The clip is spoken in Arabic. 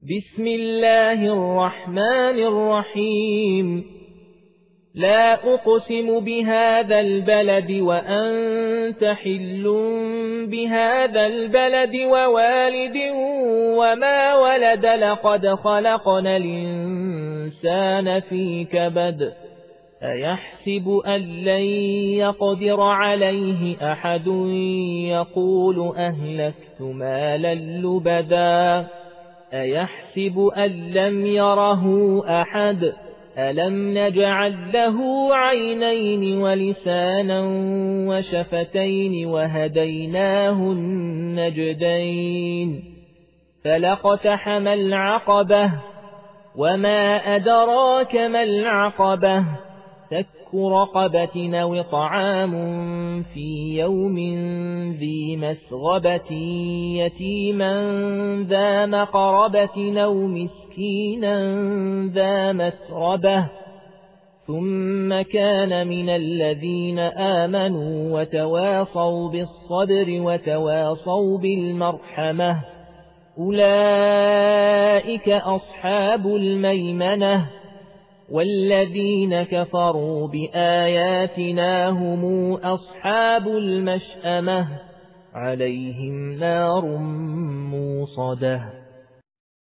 بسم الله الرحمن الرحيم لا أقسم بهذا البلد وأنت حل بهذا البلد ووالد وما ولد لقد خلقنا الإنسان في كبد أيحسب أن لن يقدر عليه أحد يقول أهلكت مالا لبدا أيحسب أن لم يره أحد ألم نجعل له عينين ولسانا وشفتين وهديناه النجدين فلاقتحم العقبة وما أدراك ما العقبة فك رقبة أو طعام في يوم ذي مسغبة يتيما ذا مقربة أو مسكينا ذا مسربة ثم كان من الذين آمنوا وتواصوا بالصبر وتواصوا بالمرحمة أولئك أصحاب الميمنة والذين كفروا بآياتنا هم أصحاب المشأمة عليهم نار موصدة